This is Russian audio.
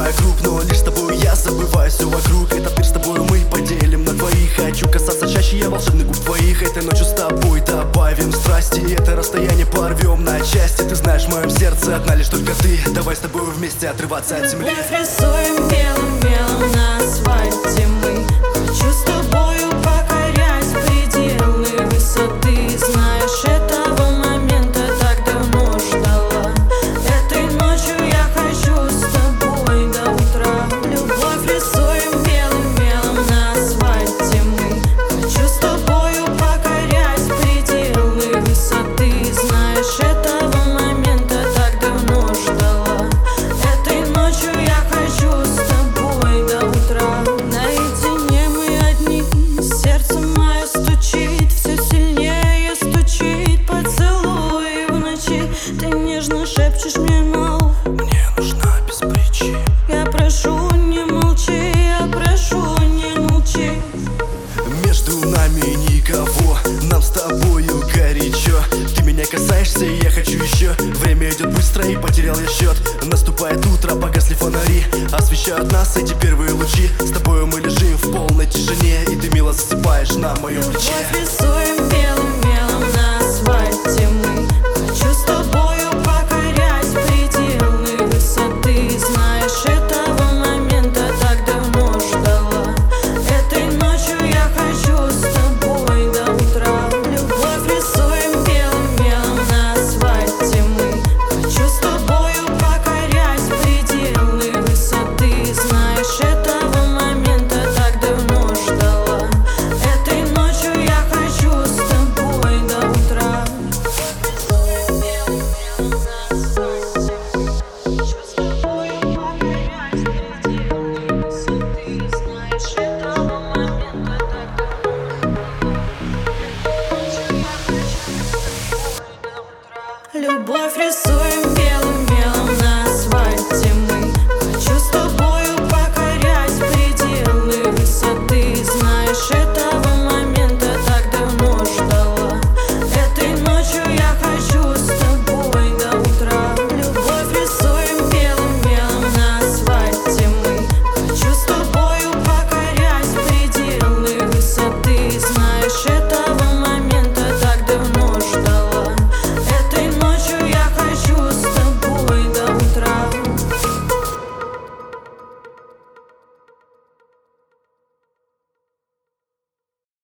вокруг, но лишь с тобой я забываю все вокруг. Этот мир с тобой мы поделим на двоих. Хочу касаться чаще я волшебных губ твоих. Этой ночью с тобой добавим страсти. Это расстояние порвем на части. Ты знаешь, в моем сердце одна лишь только ты. Давай с тобой вместе отрываться от земли. Любовь рисуем белым-белым на асфальте мы. Хочу с тобою покорять пределы высоты. Знаешь, этого момента так давно ждала. Этой ночью я хочу с тобой до утра. Любовь рисуем белым-белым на асфальте мы. Хочу с тобою покорять пределы высоты. Знаешь, этого момента так давно ждала. Этой ночью я хочу с тобой до утра. Наедине мы одни, сердце мое стучит, все сильнее стучит. Поцелуй в ночи, ты нежно шепчешь мне на ухо: мне нужна без причин. я прошу, не молчи, я прошу, не молчи. Между нами никого, нам с тобою горячо. Ты меня касаешься, и я хочу еще. Время идет быстро, и потерял я счет. Наступает утро, погасли фонари, освещают нас эти первые лучи. С тобою мы лежим в полной тишине, и ты мило засыпаешь на моем плече. Любовь рисуем белым-белым на асфальте мы. Хочу с тобою покорять пределы высоты. Знаешь, этого момента так давно ждала. Этой ночью я хочу с тобой до утра. Любовь рисуем белым-белым на асфальте мы. Хочу с тобою покорять пределы высоты. Знаешь, этого момента так давно ждала. Этой ночью я хочу с тобой до утра. Любовь рисуем